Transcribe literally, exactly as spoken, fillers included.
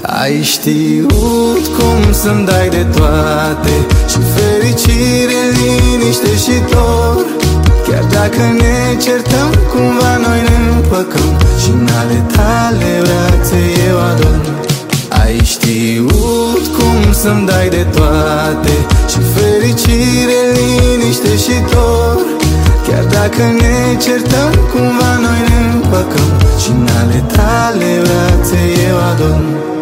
Ai știut cum să-mi dai de toate, și fericire, liniște și dor. Chiar dacă ne certăm, cumva noi ne împăcăm, și în ale tale brațe eu adorm. Ai știut cum să-mi dai de toate, și fericire, liniște și dor. Chiar dacă ne certăm, cumva noi ne împăcăm, și în ale tale brațe eu adorm.